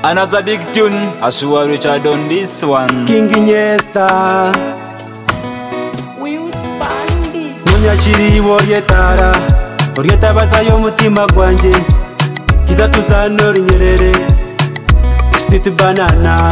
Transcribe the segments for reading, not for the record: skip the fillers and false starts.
Another big tune, Ashua Richard on this one. King Iniesta We span this. Munyakiri Orieta bazayo mutima gwanje Kiza tuzanora inyerere Sweet banana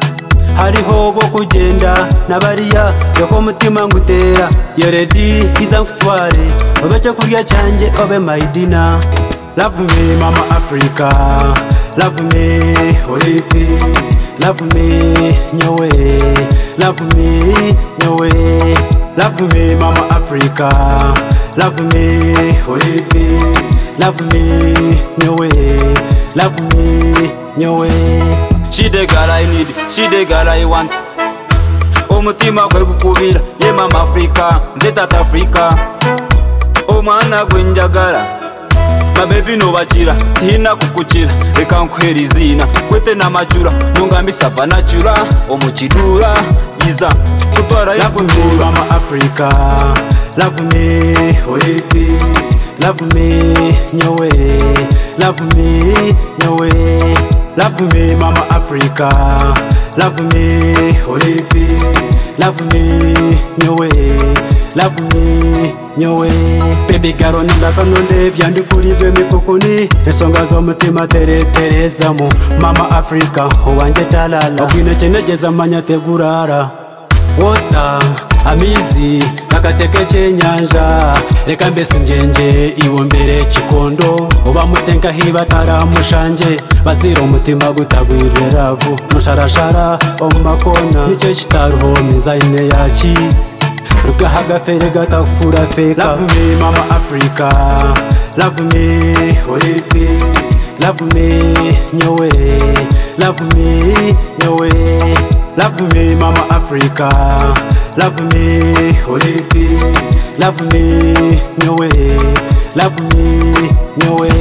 Hariho bo kugenda Nabariya yoko mutima ngutera You ready kiza mfutware Obeche kurya cyanje obe my dinner Love me mama Africa Love me Olivi Love me nyowe Love me nyowe Love me mama Africa Love me Olivi Love me nyowe Love me nyowe She the girl I need, she the girl I want. Omutima kwe gukubira ye mama Africa, nzeta Africa. Omwana gwenjagala ma baby no bachira hina kukukira reka nkwera izina kwete namajura nungami sava nachura omukidura yiza tutwara Love me mama Africa Love me Olivi Love me nyowe Love me nyowe Love me mama Africa Love me Olivi Love me nyowe Love me nyowe Baby girl ndakanonde byandi kuri bwe mikokoni Esonga zo mutima terezamu Mama Africa owanje talala Okine chenegeza manya tegurara Water amizi nakateke chenyanja reka mbese njenje iwombere chikondo oba mutenka hiba taramushanje bazira umutima gutagwirira ravu nusharashara omakona nice chitaruho mizaine yachi rugahaga fere gatakufura feka Love me mama Africa Love me Olivi Love me nyowe Love me nyowe Love me mama Africa Love me Olivi Love me nyowe Love me nyowe